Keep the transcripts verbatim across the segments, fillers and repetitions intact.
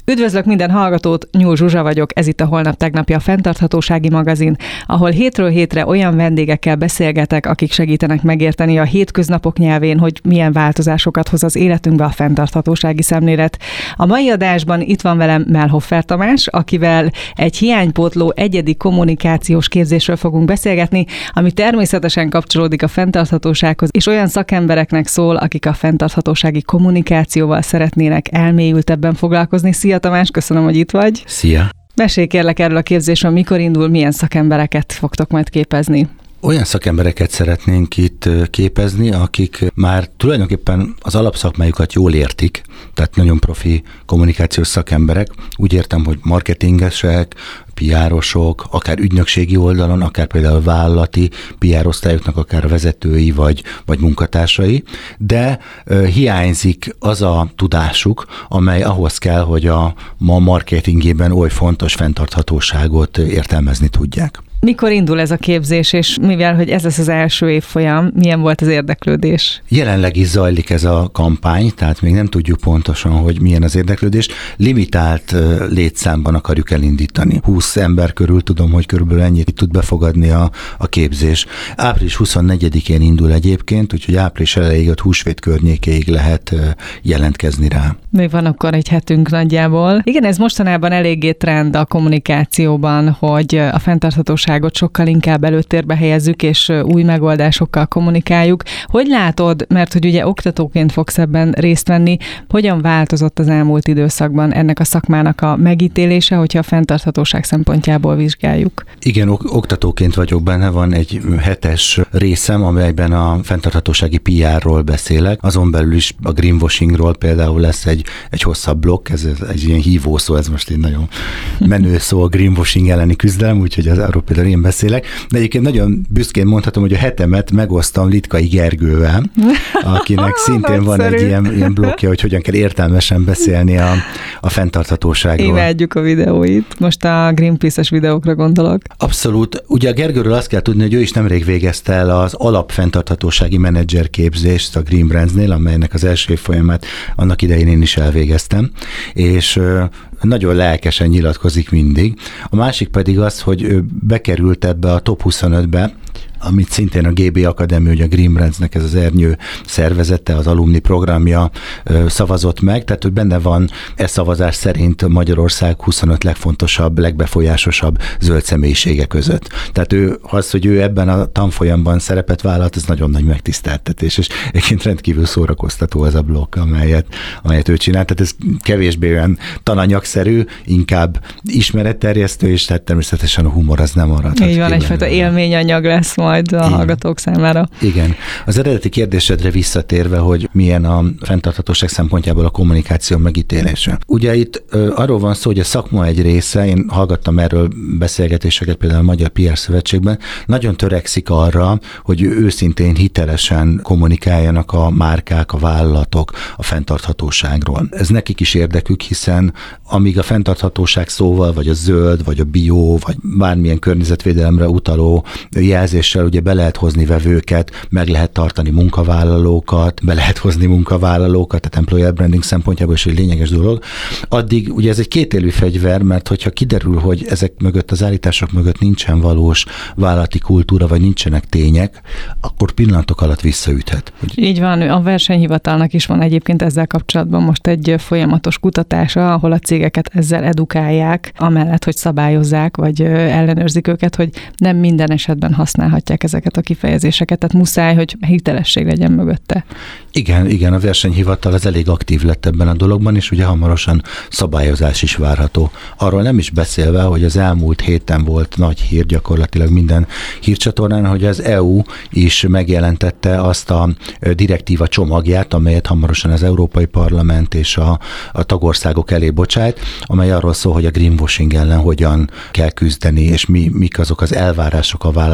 Üdvözlök minden hallgatót, Nyúl Zsuzsa vagyok, ez itt a Holnap Tegnapja, a fenntarthatósági magazin, ahol hétről hétre olyan vendégekkel beszélgetek, akik segítenek megérteni a hétköznapok nyelvén, hogy milyen változásokat hoz az életünkbe a fenntarthatósági szemlélet. A mai adásban itt van velem Mellhoffer Tamás, akivel egy hiánypótló egyedi kommunikációs képzésről fogunk beszélgetni, ami természetesen kapcsolódik a fenntarthatósághoz, és olyan szakembereknek szól, akik a fenntarthatósági kommunikációval szeretnének elmélyültebben foglalkozni. Szia Tamás, köszönöm, hogy itt vagy. Szia! Mesélj kérlek erről a képzésről, mikor indul, milyen szakembereket fogtok majd képezni? Olyan szakembereket szeretnénk itt képezni, akik már tulajdonképpen az alapszakmájukat jól értik, tehát nagyon profi kommunikációs szakemberek. Úgy értem, hogy marketingesek, pé er-osok, akár ügynökségi oldalon, akár például vállalati pé er-osztályoknak akár vezetői vagy, vagy munkatársai, de uh, hiányzik az a tudásuk, amely ahhoz kell, hogy a ma marketingében oly fontos fenntarthatóságot értelmezni tudják. Mikor indul ez a képzés, és mivel, hogy ez lesz az első évfolyam, milyen volt az érdeklődés? Jelenleg is zajlik ez a kampány, tehát még nem tudjuk pontosan, hogy milyen az érdeklődés. Limitált létszámban akarjuk elindítani. húsz ember körül tudom, hogy körülbelül ennyit tud befogadni a, a képzés. április huszonnegyedikén indul egyébként, úgyhogy április elejéig, ott húsvét környékéig lehet jelentkezni rá. Még van akkor egy hetünk nagyjából. Igen, ez mostanában eléggé trend a kommunikációban, hogy a fenntarthatóságot sokkal inkább előtérbe helyezzük, és új megoldásokkal kommunikáljuk. Hogy látod, mert hogy ugye oktatóként fogsz ebben részt venni, hogyan változott az elmúlt időszakban ennek a szakmának a megítélése, hogyha a fenntarthatóság szempontjából vizsgáljuk? Igen, ok- oktatóként vagyok benne, van egy hetes részem, amelyben a fenntarthatósági pé er-ról beszélek. Azon belül is a greenwashingról például lesz egy, egy hosszabb blokk, ez egy ilyen hívó szó, ez most egy nagyon menő szó, a greenwashing elleni küzdelem, úgyhogy az arról például én beszélek. De egyébként nagyon büszkén mondhatom, hogy a hetemet megosztam Litkai Gergővel, akinek szintén van egy ilyen, ilyen blokkja, hogy hogyan kell értelmesen beszélni a, a fenntarthatóságról. Imádjuk a videóit. Most a Greenpeace-es videókra gondolok. Abszolút. Ugye a Gergőről azt kell tudni, hogy ő is nemrég végezte el az alapfenntarthatósági menedzser képzést a Green Brands-nél, amelynek az első folyamát annak idején én is elvégeztem, és nagyon lelkesen nyilatkozik mindig. A másik pedig az, hogy ő bekerült ebbe a top huszonötbe, amit szintén a gé bé Akadémia, ugye a Green Brands-nek ez az ernyő szervezete, az alumni programja szavazott meg, tehát hogy benne van e szavazás szerint Magyarország huszonöt legfontosabb, legbefolyásosabb zöld személyisége között. Tehát ő, az, hogy ő ebben a tanfolyamban szerepet vállalt, ez nagyon nagy megtiszteltetés, és egyébként rendkívül szórakoztató az a blokk, amelyet, amelyet ő csinált. Tehát ez kevésbé olyan tananyagszerű, inkább ismeretterjesztő, és tehát természetesen a humor az nem marad. Így van, egyfajta élményanyag lesz majd a hallgatók számára. Igen. Az eredeti kérdésedre visszatérve, hogy milyen a fenntarthatóság szempontjából a kommunikáció megítélése. Ugye itt ö, arról van szó, hogy a szakma egy része, én hallgattam erről beszélgetéseket például a Magyar pé er Szövetségben, nagyon törekszik arra, hogy őszintén, hitelesen kommunikáljanak a márkák, a vállalatok a fenntarthatóságról. Ez nekik is érdekük, hiszen amíg a fenntarthatóság szóval, vagy a zöld, vagy a bio, vagy bármilyen környezetvédelemre utaló jelzéssel ugye be lehet hozni vevőket, meg lehet tartani munkavállalókat, be lehet hozni munkavállalókat, tehát employer branding szempontjából is egy lényeges dolog. Addig ugye ez egy kétélű fegyver, mert hogyha kiderül, hogy ezek mögött, az állítások mögött nincsen valós vállalati kultúra, vagy nincsenek tények, akkor pillanatok alatt visszaüthet. Így van, a versenyhivatalnak is van egyébként ezzel kapcsolatban most egy folyamatos kutatása, ahol a cégeket ezzel edukálják, amellett, hogy szabályozzák, vagy ellenőrzik őket, hogy nem minden esetben használhatják ezeket a kifejezéseket, tehát muszáj, hogy hitelesség legyen mögötte. Igen, igen, a versenyhivatal az elég aktív lett ebben a dologban, és ugye hamarosan szabályozás is várható. Arról nem is beszélve, hogy az elmúlt héten volt nagy hír gyakorlatilag minden hírcsatornán, hogy az é u is megjelentette azt a direktíva csomagját, amelyet hamarosan az Európai Parlament és a, a tagországok elé bocsájt, amely arról szól, hogy a greenwashing ellen hogyan kell küzdeni, és mi, mik azok az elvárások a vállalatokkal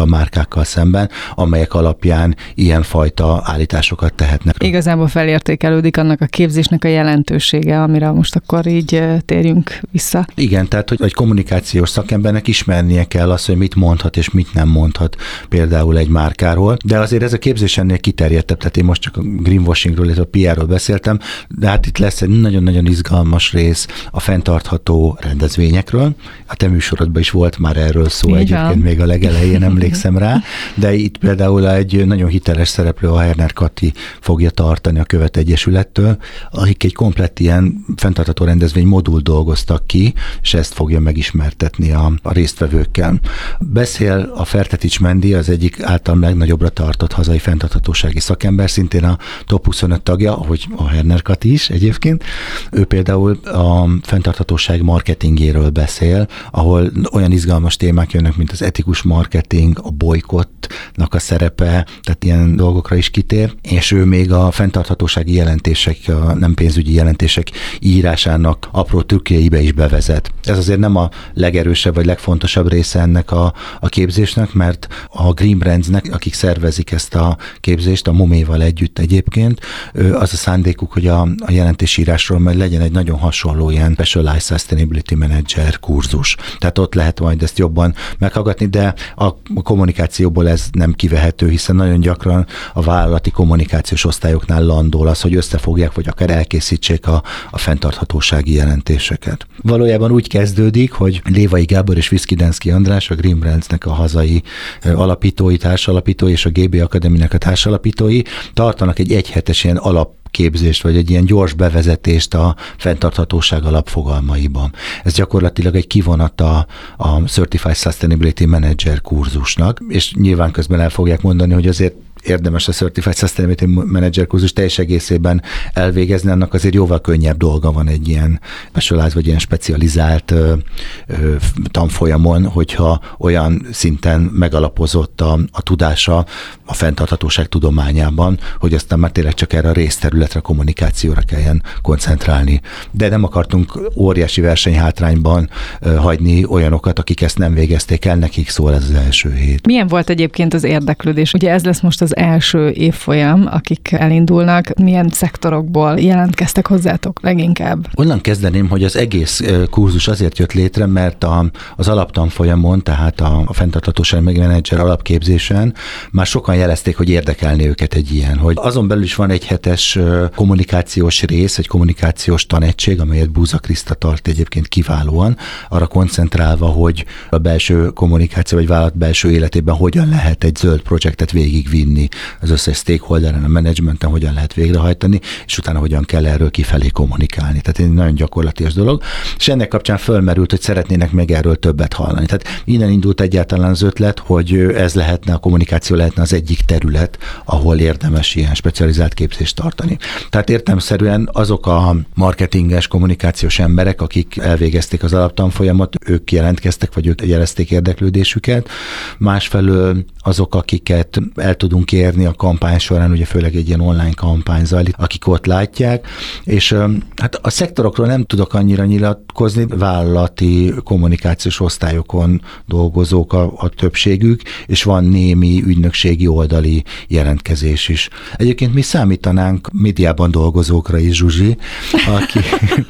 márkákkal szemben, amelyek alapján ilyenfajta állításokat tehetnek. Igazából felértékelődik annak a képzésnek a jelentősége, amire most akkor így térjünk vissza. Igen, tehát hogy egy kommunikációs szakembernek ismernie kell azt, hogy mit mondhat és mit nem mondhat például egy márkáról, de azért ez a képzés ennél kiterjedtebb, tehát én most csak a greenwashingról, illetve a pé er-ről beszéltem, de hát itt lesz egy nagyon-nagyon izgalmas rész a fenntartható rendezvényekről. A te műsorodban is volt már erről szó, így egyébként van. Még a legelején emlékszem rá, de itt például egy nagyon hiteles szereplő, a Herner Kati fogja tartani a Követ Egyesülettől, akik egy komplett ilyen fenntartható rendezvény modul dolgoztak ki, és ezt fogja megismertetni a, a résztvevőkkel. Beszél a Fertetics Mendi, az egyik általam legnagyobbra tartott hazai fenntarthatósági szakember, szintén a top huszonöt tagja, ahogy a Herner Kati is egyébként. Ő például a fenntarthatóság marketingéről beszél, ahol olyan izgalmas témák jönnek, mint az etikus marketing, a bolykottnak a szerepe, tehát ilyen dolgokra is kitér, és ő még a fenntarthatósági jelentések, a nem pénzügyi jelentések írásának apró trükkjeibe is bevezet. Ez azért nem a legerősebb vagy legfontosabb része ennek a, a képzésnek, mert a Green Brandsnek, akik szervezik ezt a képzést, a Moméval együtt egyébként, az a szándékuk, hogy a, a jelentésírásról majd legyen egy nagyon hasonló ilyen Specialized Sustainability Manager kurzus. Tehát ott lehet majd ezt jobban meghallgatni, de a kommunikációból ez nem kivehető, hiszen nagyon gyakran a vállalati kommunikációs osztályoknál landol az, hogy összefogják, vagy akár elkészítsék a, a fenntarthatósági jelentéseket. Valójában úgy kezdődik, hogy Lévai Gábor és Viszkidenszky András, a Green Brandsnek a hazai alapítói, társalapítói és a gé bé Akadémiának a társalapítói tartanak egy egyhetes ilyen alap képzést, vagy egy ilyen gyors bevezetést a fenntarthatóság alapfogalmaiban. Ez gyakorlatilag egy kivonata a Certified Sustainability Manager kurzusnak, és nyilván közben el fogják mondani, hogy azért érdemes a Certified Sustainability Manager kurzus teljes egészében elvégezni, annak azért jóval könnyebb dolga van egy ilyen specializált vagy ilyen specializált ö, ö, tanfolyamon, hogyha olyan szinten megalapozott a, a tudása a fenntarthatóság tudományában, hogy aztán már tényleg csak erre a részterületre, kommunikációra kelljen koncentrálni. De nem akartunk óriási versenyhátrányban ö, hagyni olyanokat, akik ezt nem végezték el, nekik szól ez az első hét. Milyen volt egyébként az érdeklődés? Ugye ez lesz most az első évfolyam, akik elindulnak, milyen szektorokból jelentkeztek hozzátok leginkább? Onnan kezdeném, hogy az egész kurzus azért jött létre, mert a, az alaptanfolyamon, tehát a, a fenntarthatóság menedzser alapképzésen már sokan jelezték, hogy érdekelni őket egy ilyen, hogy azon belül is van egy hetes kommunikációs rész, egy kommunikációs tanegység, amelyet Búza Kriszta tart egyébként kiválóan, arra koncentrálva, hogy a belső kommunikáció vagy vállalat belső életében hogyan lehet egy zöld projektet végigvinni az összes stakeholderen, a menedzsmenten hogyan lehet végrehajtani, és utána hogyan kell erről kifelé kommunikálni. Tehát egy nagyon gyakorlatias dolog. És ennek kapcsán fölmerült, hogy szeretnének meg erről többet hallani. Tehát innen indult egyáltalán az ötlet, hogy ez lehetne, a kommunikáció lehetne az egyik terület, ahol érdemes ilyen specializált képzést tartani. Tehát értelemszerűen azok a marketinges, kommunikációs emberek, akik elvégezték az alaptanfolyamot, ők jelentkeztek, vagy ők jelezték érdeklődésüket. Másfelől azok, akiket el tudunk kérni a kampány során, ugye főleg egy ilyen online kampány zajlik, akik ott látják, és hát a szektorokról nem tudok annyira nyilatkozni, vállalati kommunikációs osztályokon dolgozók a, a többségük, és van némi ügynökségi oldali jelentkezés is. Egyébként mi számítanánk médiában dolgozókra is, Zsuzsi, akik,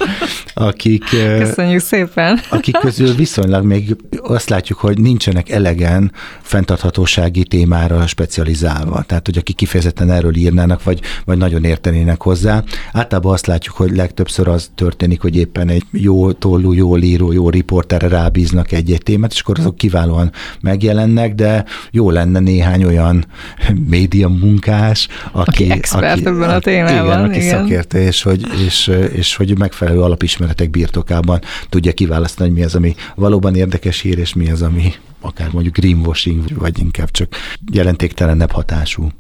akik, Köszönjük szépen! akik közül viszonylag még azt látjuk, hogy nincsenek elegen fenntarthatósági témára specializálva. Tehát, hogy akik kifejezetten erről írnának, vagy, vagy nagyon értenének hozzá. Általában azt látjuk, hogy legtöbbször az történik, hogy éppen egy jó tollú, jól író, jó riporterre rábíznak egy-egy témát, és akkor azok kiválóan megjelennek, de jó lenne néhány olyan média munkás, aki, aki expert aki, ebben a témában. Igen, aki igen. szakértő, és hogy, és, és hogy megfelelő alapismeretek birtokában tudja kiválasztani, hogy mi az, ami valóban érdekes hír, és mi az, ami akár mondjuk greenwashing, vagy inkább csak jelentéktelenebb hatású.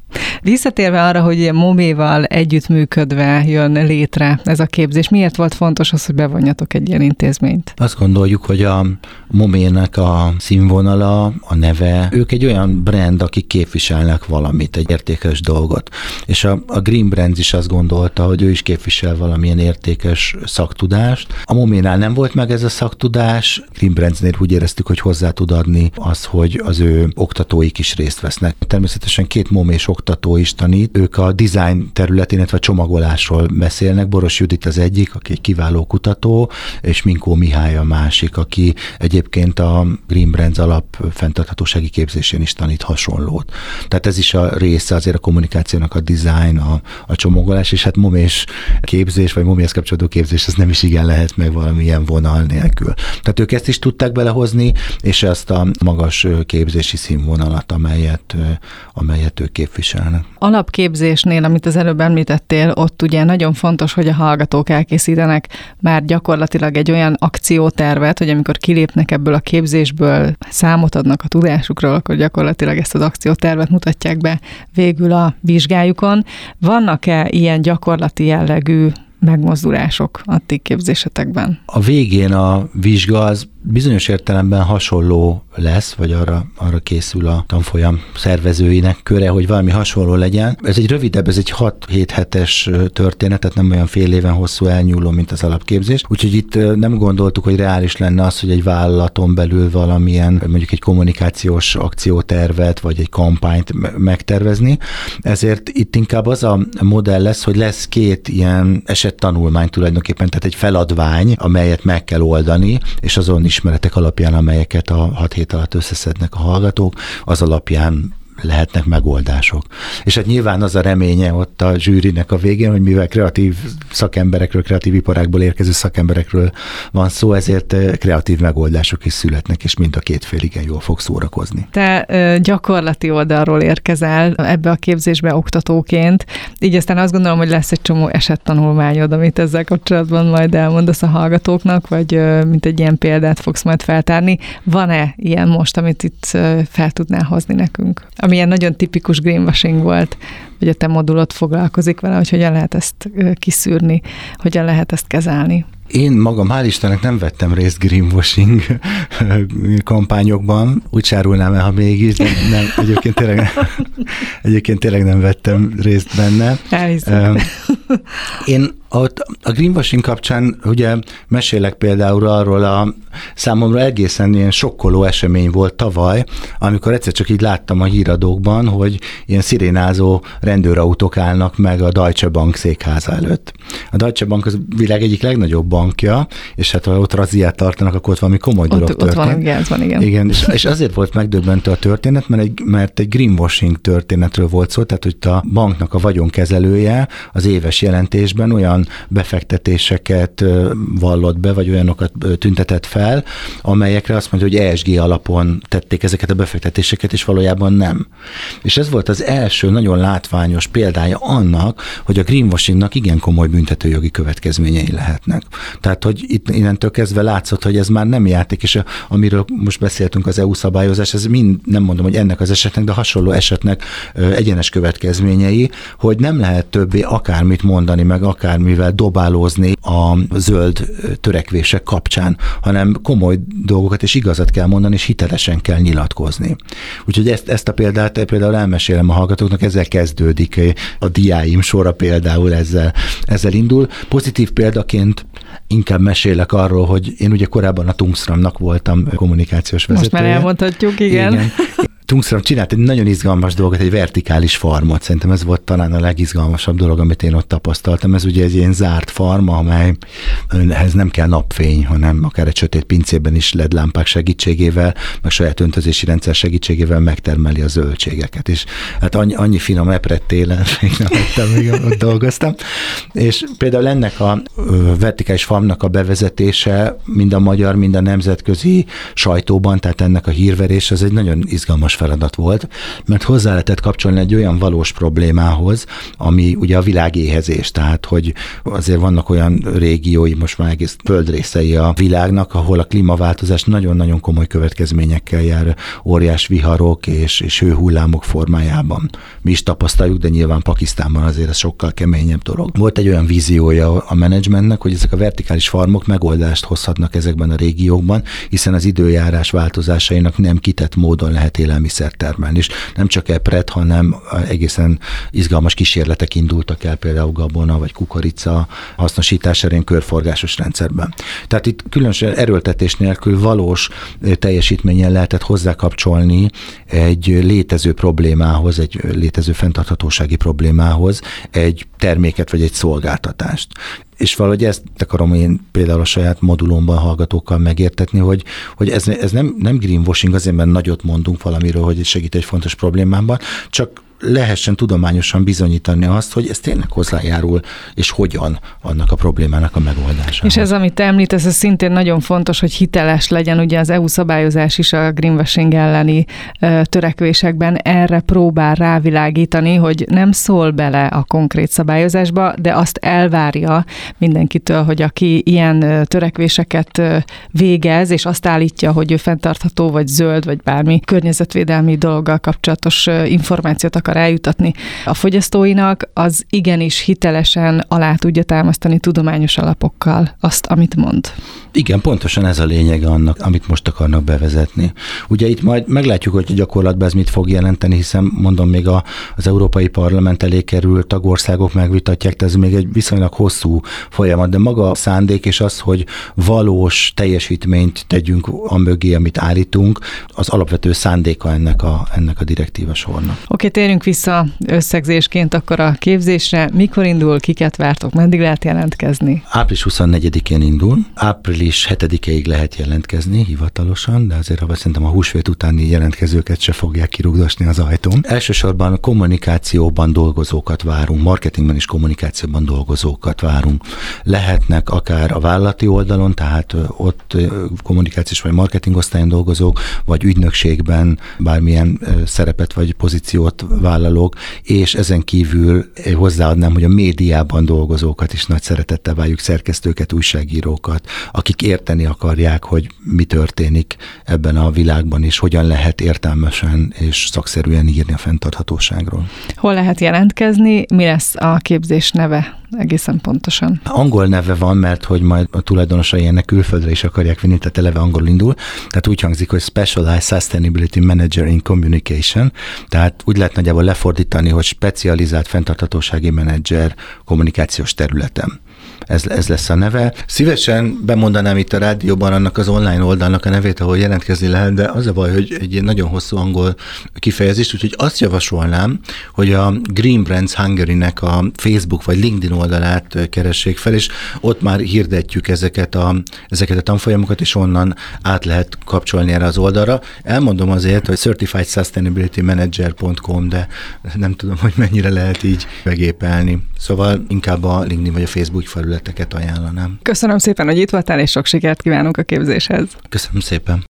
Visszatérve arra, hogy ilyen Moméval együttműködve jön létre ez a képzés, miért volt fontos az, hogy bevonjatok egy ilyen intézményt? Azt gondoljuk, hogy a Momének a színvonala, a neve, ők egy olyan brand, akik képviselnek valamit, egy értékes dolgot. És a, a Green Brands is azt gondolta, hogy ő is képvisel valamilyen értékes szaktudást. A Moménál nem volt meg ez a szaktudás, Green Brandsnél úgy éreztük, hogy hozzá tud adni az, hogy az ő oktatóik is részt vesznek. Természetesen két momés oktató is tanít, ők a design területén, illetve a csomagolásról beszélnek. Boros Judit az egyik, aki egy kiváló kutató, és Minkó Mihály a másik, aki egyébként a Green Brands alap fenntarthatósági képzésén is tanít hasonlót. Tehát ez is a része azért a kommunikációnak, a design, a, a csomagolás, és hát momés képzés, vagy moméhez kapcsolódó képzés, ez nem is igen lehet meg valamilyen vonal nélkül. Tehát ők ezt is tudták belehozni, és ezt a magas képzési színvonalat, amelyet, amelyet ők képviselnek. Alapképzésnél, amit az előbb említettél, ott ugye nagyon fontos, hogy a hallgatók elkészítenek már gyakorlatilag egy olyan akciótervet, hogy amikor kilépnek ebből a képzésből, számot adnak a tudásukról, akkor gyakorlatilag ezt az akciótervet mutatják be végül a vizsgájukon. Vannak-e ilyen gyakorlati jellegű megmozdulások a ti képzésetekben? A végén a vizsga az bizonyos értelemben hasonló lesz, vagy arra, arra készül a tanfolyam szervezőinek köre, hogy valami hasonló legyen. Ez egy rövidebb, ez egy hat-hét hetes történet, tehát nem olyan fél éven hosszú elnyúló, mint az alapképzés. Úgyhogy itt nem gondoltuk, hogy reális lenne az, hogy egy vállalaton belül valamilyen, mondjuk egy kommunikációs akciótervet, vagy egy kampányt megtervezni. Ezért itt inkább az a modell lesz, hogy lesz két ilyen esettanulmány tulajdonképpen, tehát egy feladvány, amelyet meg kell oldani, és azon ismeretek alapján, amelyeket a hat hét alatt összeszednek a hallgatók, az alapján lehetnek megoldások. És hát nyilván az a reménye ott a zsűrinek a végén, hogy mivel kreatív szakemberekről, kreatív iparákból érkező szakemberekről van szó, ezért kreatív megoldások is születnek, és mind a két fél igen jól fog szórakozni. Te gyakorlati oldalról érkezel ebbe a képzésbe oktatóként, így aztán azt gondolom, hogy lesz egy csomó esettanulmányod, amit ezzel kapcsolatban majd elmondasz a hallgatóknak, vagy mint egy ilyen példát fogsz majd feltárni. Van-e ilyen most, amit itt fel tudnál hozni nekünk? Amilyen nagyon tipikus greenwashing volt, hogy a te modulod foglalkozik vele, hogy hogyan lehet ezt kiszűrni, hogyan lehet ezt kezelni. Én magam, hál' Istennek nem vettem részt greenwashing kampányokban, úgy sárulnám el, ha mégis, de nem, egyébként tényleg, egyébként tényleg nem vettem részt benne. Elhiszem. Én ott a greenwashing kapcsán ugye mesélek például arról a számomra egészen ilyen sokkoló esemény volt tavaly, amikor egyszer csak így láttam a híradókban, hogy ilyen szirénázó rendőrautók állnak meg a Deutsche Bank székháza előtt. A Deutsche Bank az világ egyik legnagyobb bankja, és hát ha ott razziát tartanak, akkor ott valami komoly ott, dolog ott történt. Van, igen, van, igen. Igen, és, és azért volt megdöbbentő a történet, mert egy, mert egy greenwashing történetről volt szó, tehát hogy a banknak a vagyonkezelője az éves jelentésben olyan befektetéseket vallott be, vagy olyanokat tüntetett fel, amelyekre azt mondja, hogy E S G alapon tették ezeket a befektetéseket, és valójában nem. És ez volt az első nagyon látványos példája annak, hogy a greenwashingnak igen komoly büntetőjogi következményei lehetnek. Tehát, hogy itt innentől kezdve látszott, hogy ez már nem játék, és a, amiről most beszéltünk, az E U szabályozás, ez mind, nem mondom, hogy ennek az esetnek, de hasonló esetnek ö, egyenes következményei, hogy nem lehet többé akármit mondani, meg akármivel dobálózni a zöld törekvések kapcsán, hanem komoly dolgokat és igazat kell mondani, és hitelesen kell nyilatkozni. Úgyhogy ezt, ezt a példát például elmesélem a hallgatóknak, ezzel kezdődik a diáim sora, például ezzel, ezzel indul. Pozitív példaként inkább mesélek arról, hogy én ugye korábban a Tungsramnak voltam kommunikációs vezetője. Most már elmondhatjuk, igen. igen. Tungsram csinált egy nagyon izgalmas dolgot, egy vertikális farmot. Szerintem ez volt talán a legizgalmasabb dolog, amit én ott tapasztaltam. Ez ugye egy ilyen zárt farm, amelyhez nem kell napfény, hanem akár egy sötét pincében is el é dé lámpák segítségével, meg saját öntözési rendszer segítségével megtermeli a zöldségeket. És hát annyi, annyi finom epret télen még nem ettem, még ott dolgoztam. És például ennek a vertikális farmnak a bevezetése mind a magyar, mind a nemzetközi sajtóban, tehát ennek a hírverés, az egy nagyon izgalmas feladat volt, mert hozzá lehetett kapcsolni egy olyan valós problémához, ami ugye a világéhezés, tehát hogy azért vannak olyan régiói, most már egész földrészei a világnak, ahol a klímaváltozás nagyon-nagyon komoly következményekkel jár, óriás viharok és, és hőhullámok formájában. Mi is tapasztaljuk, de nyilván Pakisztánban azért ez sokkal keményebb dolog. Volt egy olyan víziója a menedzsmentnek, hogy ezek a vertikális farmok megoldást hozhatnak ezekben a régiókban, hiszen az időjárás változásainak nem kitett módon lehet élelmiszert termelni. És nem csak epret, hanem egészen izgalmas kísérletek indultak el, például gabona vagy kukorica hasznosítására körforgásos rendszerben. Tehát itt különösen erőltetés nélkül valós teljesítménnyel lehetett hozzákapcsolni egy létező problémához, egy létező fenntarthatósági problémához egy terméket vagy egy szolgáltatást. És valahogy ezt akarom én például a saját modulomban hallgatókkal megértetni, hogy, hogy ez, ez nem, nem greenwashing azért, mert nagyot mondunk valamiről, hogy segít egy fontos problémában, csak lehessen tudományosan bizonyítani azt, hogy ez tényleg hozzájárul, és hogyan annak a problémának a megoldásához. És ez, amit te említesz, ez szintén nagyon fontos, hogy hiteles legyen, ugye az é u szabályozás is a greenwashing elleni ö, törekvésekben erre próbál rávilágítani, hogy nem szól bele a konkrét szabályozásba, de azt elvárja mindenkitől, hogy aki ilyen törekvéseket végez, és azt állítja, hogy ő fenntartható, vagy zöld, vagy bármi környezetvédelmi dologgal kapcsolatos információt akar eljutatni a fogyasztóinak, az igenis hitelesen alá tudja támasztani tudományos alapokkal azt, amit mond. Igen, pontosan ez a lényege annak, amit most akarnak bevezetni. Ugye itt majd meglátjuk, hogy gyakorlatban ez mit fog jelenteni, hiszen mondom, még a, az Európai Parlament elé kerül, tagországok megvitatják, de ez még egy viszonylag hosszú folyamat, de maga a szándék és az, hogy valós teljesítményt tegyünk a mögé, amit állítunk, az alapvető szándéka ennek a, ennek a direktíva sornak. Oké, okay, térjünk vissza összegzésként akkor a képzésre. Mikor indul, kiket vártok, meddig lehet jelentkezni? április huszonnegyedikén indul, április hetedikéig lehet jelentkezni hivatalosan, de azért ha szerintem a húsvét utáni jelentkezőket se fogják kirugdosni az ajtón. Elsősorban kommunikációban dolgozókat várunk, marketingben és kommunikációban dolgozókat várunk. Lehetnek akár a vállalati oldalon, tehát ott kommunikációs vagy marketingosztályon dolgozók, vagy ügynökségben bármilyen szerepet vagy pozíciót vállalók, és ezen kívül hozzáadnám, hogy a médiában dolgozókat is nagy szeretettel várjuk, szerkesztőket, újságírókat, akik érteni akarják, hogy mi történik ebben a világban, és hogyan lehet értelmesen és szakszerűen írni a fenntarthatóságról. Hol lehet jelentkezni? Mi lesz a képzés neve egészen pontosan? Angol neve van, mert hogy majd a tulajdonosai ennek külföldre is akarják vinni, tehát eleve angol indul. Tehát úgy hangzik, hogy Specialized Sustainability Manager in Communication, tehát úgy lehet nagyjából lefordítani, hogy specializált fenntarthatósági menedzser kommunikációs területen. Ez, ez lesz a neve. Szívesen bemondanám itt a rádióban annak az online oldalnak a nevét, ahol jelentkezni lehet, de az a baj, hogy egy nagyon hosszú angol kifejezés, úgyhogy azt javasolnám, hogy a Green Brands Hungary-nek a Facebook vagy LinkedIn oldalát keressék fel, és ott már hirdetjük ezeket a, ezeket a tanfolyamokat, és onnan át lehet kapcsolni erre az oldalra. Elmondom azért, hogy certified sustainability manager pont com, de nem tudom, hogy mennyire lehet így megépelni. Szóval inkább a LinkedIn vagy a Facebook felületeket ajánlanám. Köszönöm szépen, hogy itt voltál, és sok sikert kívánunk a képzéshez. Köszönöm szépen.